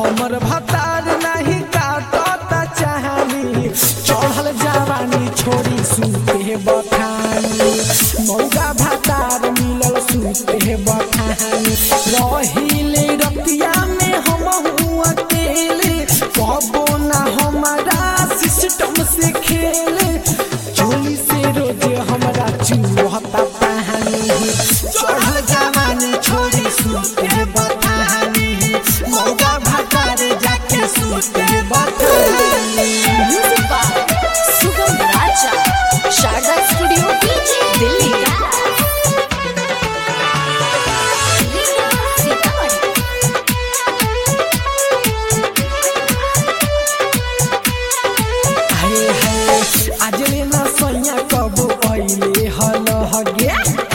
हमर भतार नहीं काटता चाहनी चढ़ल जवानी छोड़ी सुते बखानी मौका भतार मिलल सुते बखानी रहिले रतिया में हम अकेले कबो ना हमारा सिस्टम से खेले चोली से रोज हमारा चूहता पानी चढ़ल जवानी छोड़ी सुते बखानी मौका भतार जाके सुते बखानी। सुगम राजा शारदा स्टूडियो दिल्ली आज ना सैया कब अइले हल हगे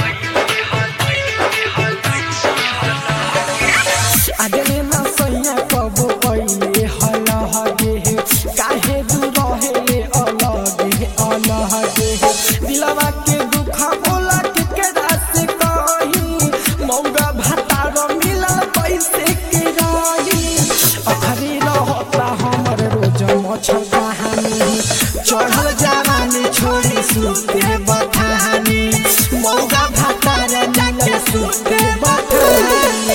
आज ना सैया कब अइले हल हगे काहे दूर रहेले अलगे अलगे दिलवा के दुख बोला के केरा से कही मौगा भतार मिलल पैसे के रही अखरी रहता हमर रोज मछल कहानी चढ़ल जवानी छोड़ी सुते बखानी मौका भतार जाके सुते बखानी।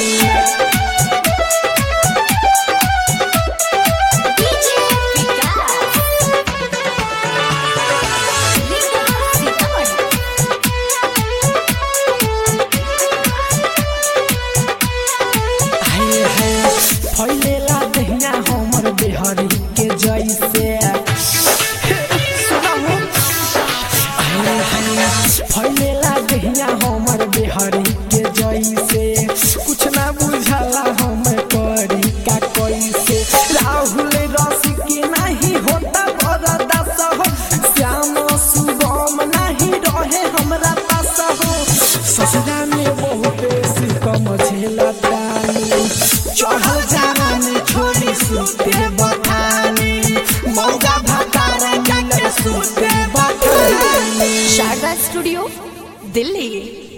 फैलेला दहिया हमर बेहरी के जैसे फैलेला दहिया हमर बेहरी के जैसे कुछ ना बुझला हम करी का कैसे राहुल रस के नहीं होता बरदास हो श्याम सुगम नहीं रहे हमरा पास हो ससुरा में बहुत सिकम झेला चढ़ल जवानी छोड़ी सुते बखानी मौका भतार जाके सुते बखानी। शारदा स्टूडियो दिल्ली।